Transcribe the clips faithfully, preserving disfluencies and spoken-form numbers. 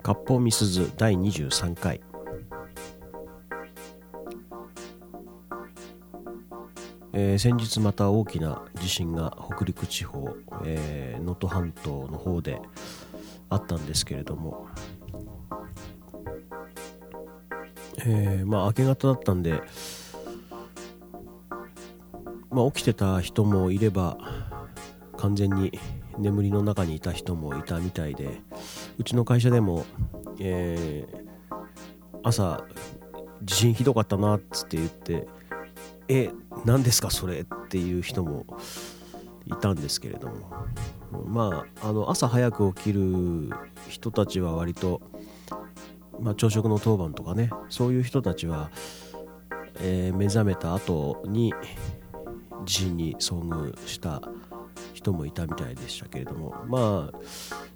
割烹みすずだいにじゅうさんかい。えー、先日また大きな地震が北陸地方、能登、えー、半島の方であったんですけれども、えー、まあ明け方だったんで、まあ、起きてた人もいれば完全に眠りの中にいた人もいたみたいで、うちの会社でも、えー、朝地震ひどかったなっつって言って、え何ですかそれっていう人もいたんですけれども、まああの朝早く起きる人たちは割と、まあ、朝食の当番とかね、そういう人たちは、えー、目覚めた後に地震に遭遇した人もいたみたいでしたけれども、まあ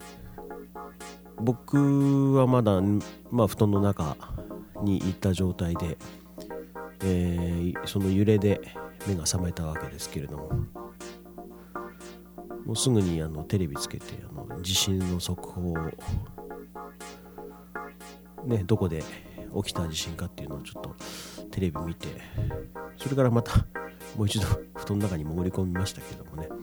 僕はまだ、まあ、布団の中にいた状態で、えー、その揺れで目が覚めたわけですけれども、もうすぐにあのテレビつけてあの地震の速報を、ね、どこで起きた地震かっていうのをちょっとテレビ見て、それからまたもう一度布団の中に潜り込みましたけどもね、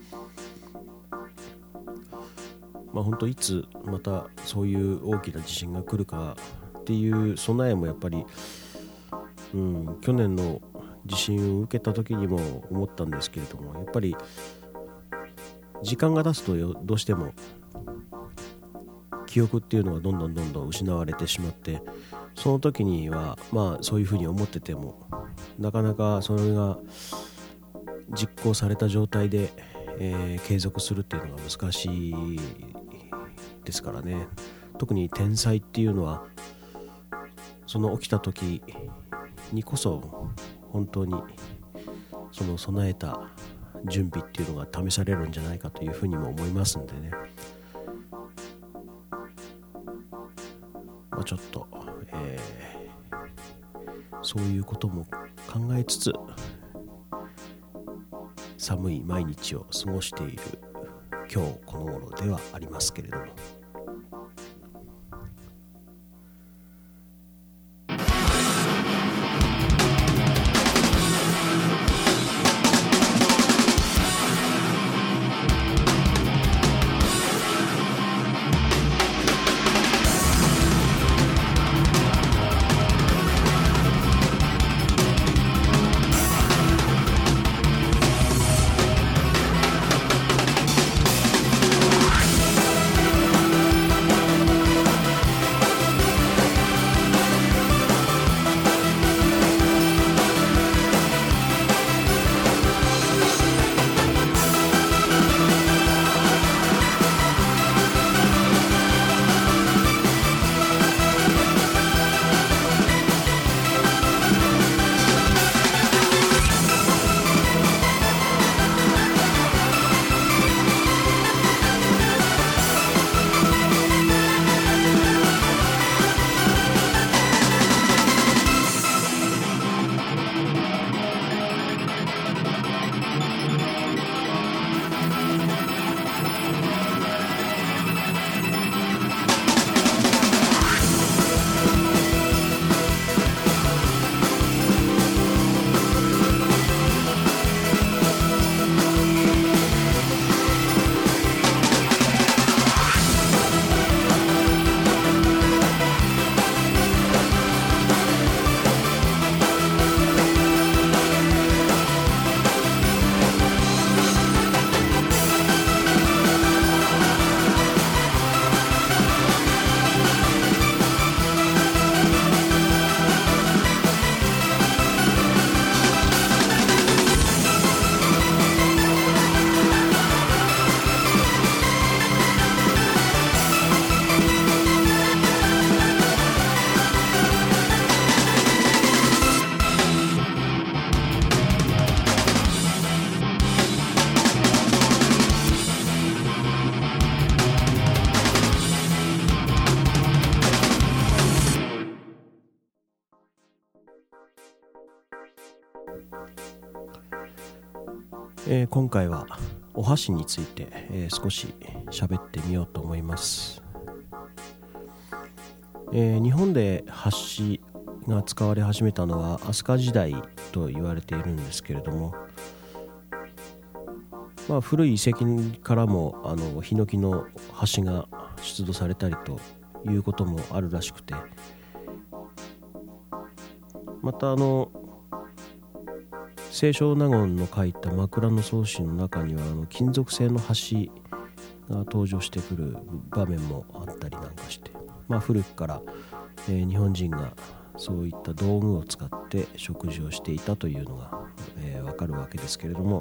まあ本当いつまたそういう大きな地震が来るかっていう備えもやっぱり、うん、去年の地震を受けた時にも思ったんですけれども、やっぱり時間が経つとどうしても記憶っていうのがどんどんどんどん失われてしまって、その時にはまあそういうふうに思っててもなかなかそれが実行された状態で、えー、継続するっていうのが難しいですからね。特に天災っていうのはその起きた時にこそ本当にその備えた準備っていうのが試されるんじゃないかというふうにも思いますんでね、まあ、ちょっと、えー、そういうことも考えつつ寒い毎日を過ごしている今日この頃ではありますけれども、えー、今回はお箸について、えー、少し喋ってみようと思います。 えー、日本で橋が使われ始めたのは飛鳥時代と言われているんですけれども、まあ、古い遺跡からもあのヒノキの橋が出土されたりということもあるらしくて、またあの清少納言の書いた枕草子の中にはあの金属製の橋が登場してくる場面もあったりなんかして、まあ、古くから、えー、日本人がそういった道具を使って食事をしていたというのが、えー、わかるわけですけれども、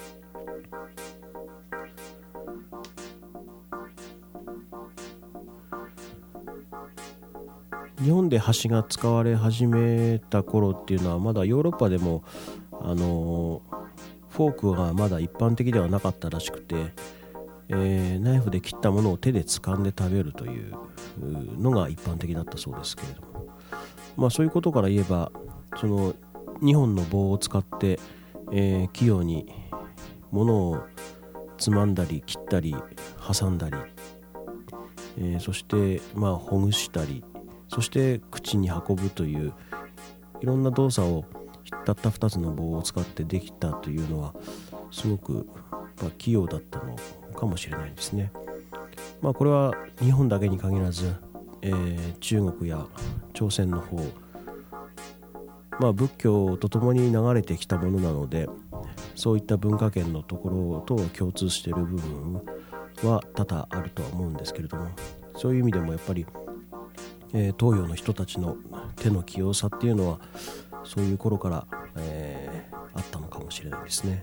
日本で橋が使われ始めた頃っていうのはまだヨーロッパでもあのフォークがまだ一般的ではなかったらしくて、えー、ナイフで切ったものを手で掴んで食べるというのが一般的だったそうですけれども、まあ、そういうことから言えばそのにほんの棒を使って、えー、器用に物をつまんだり切ったり挟んだり、えー、そしてまあほぐしたり、そして口に運ぶといういろんな動作をたったふたつの棒を使ってできたというのはすごく、まあ、器用だったのかもしれないですね。まあ、これは日本だけに限らず、えー、中国や朝鮮の方、まあ、仏教とともに流れてきたものなので、そういった文化圏のところと共通している部分は多々あるとは思うんですけれども、そういう意味でもやっぱり、えー、東洋の人たちの手の器用さっていうのはそういう頃から、えー、あったのかもしれないですね。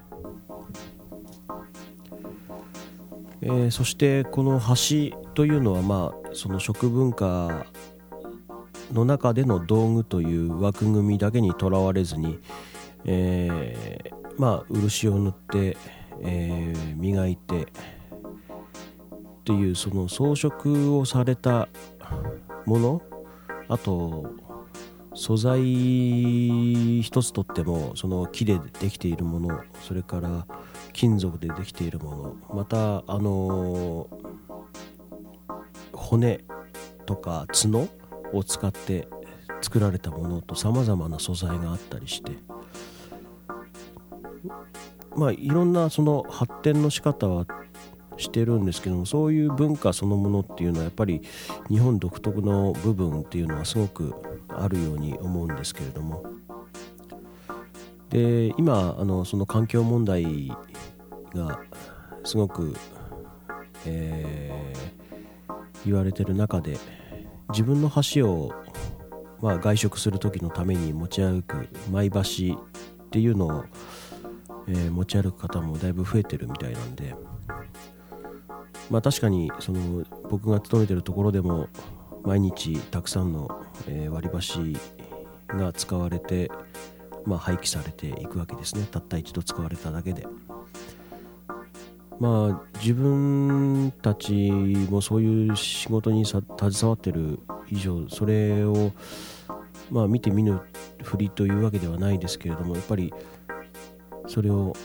えー、そしてこの橋というのは、まあ、その食文化の中での道具という枠組みだけにとらわれずに、えー、まあ漆を塗って、えー、磨いてっていうその装飾をされたもの、あと素材一つとってもその木でできているもの、それから金属でできているもの、またあの骨とか角を使って作られたものとさまざまな素材があったりして、まあいろんなその発展の仕方はしてるんですけども、そういう文化そのものっていうのはやっぱり日本独特の部分っていうのはすごくあるように思うんですけれども、で今あのその環境問題がすごく、えー、言われてる中で、自分の橋を、まあ、外食する時のために持ち歩くマイ箸っていうのを、えー、持ち歩く方もだいぶ増えてるみたいなんで、まあ、確かにその僕が勤めてるところでも毎日たくさんの、えー、割り箸が使われて、まあ、廃棄されていくわけですね。たった一度使われただけで、まあ、自分たちもそういう仕事にさ携わってる以上、それを、まあ、見て見ぬふりというわけではないですけれども、やっぱりそれを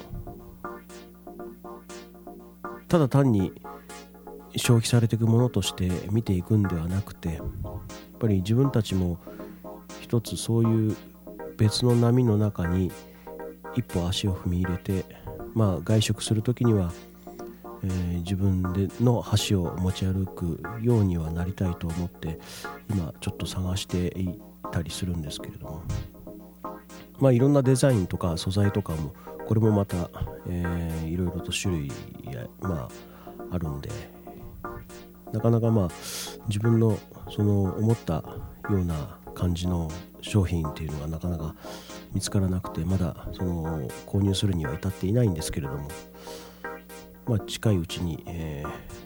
ただ単に消費されていくものとして見ていくんではなくて、やっぱり自分たちも一つそういう別の波の中に一歩足を踏み入れて、まあ、外食するときには、えー、自分での箸を持ち歩くようにはなりたいと思って今ちょっと探していたりするんですけれども、まあ、いろんなデザインとか素材とかもこれもまた、えー、いろいろと種類や、まあ、あるんで、なかなかまあ自分のその思ったような感じの商品っていうのがなかなか見つからなくて、まだその購入するには至っていないんですけれども、まあ、近いうちに、え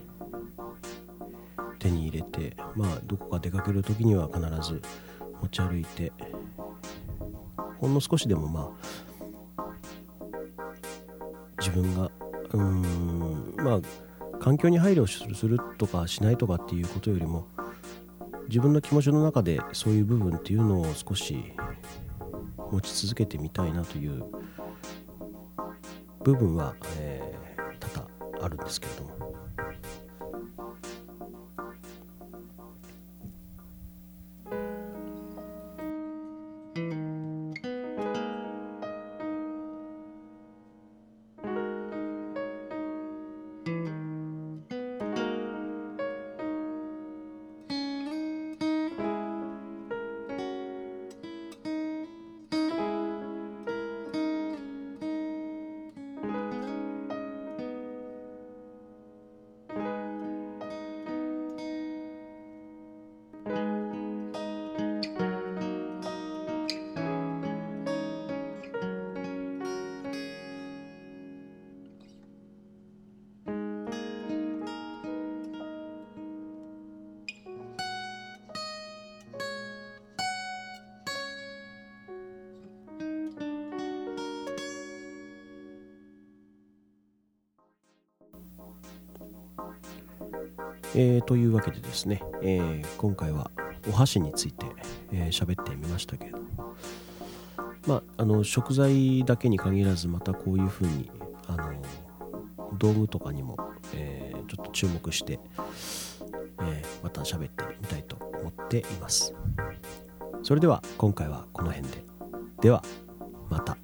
ー、手に入れて、まあ、どこか出かけるときには必ず持ち歩いて、ほんの少しでもまあ自分がうーんまあ環境に配慮するとかしないとかっていうことよりも、自分の気持ちの中でそういう部分っていうのを少し持ち続けてみたいなという部分は、えー、多々あるんですけれども、 えー、というわけでですね、えー、今回はお箸について喋、えー、ってみましたけれども、まあ、あの食材だけに限らずまたこういうふうにあの道具とかにも、えー、ちょっと注目して、えー、また喋ってみたいと思っています。それでは今回はこの辺で。ではまた。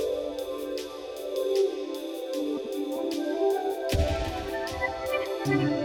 うん。